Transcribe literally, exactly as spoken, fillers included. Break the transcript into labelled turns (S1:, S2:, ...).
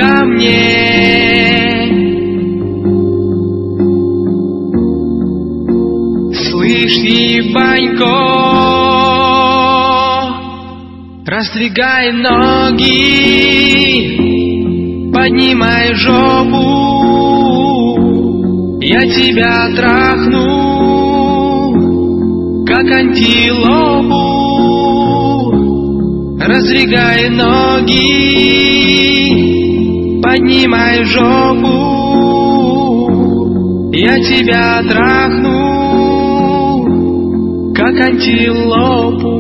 S1: ко мне. Слышь, ебанько, раздвигай ноги, поднимай жопу, я тебя трахну, как антилопу. Раздвигай ноги, поднимай жопу, я тебя трахну, как антилопу.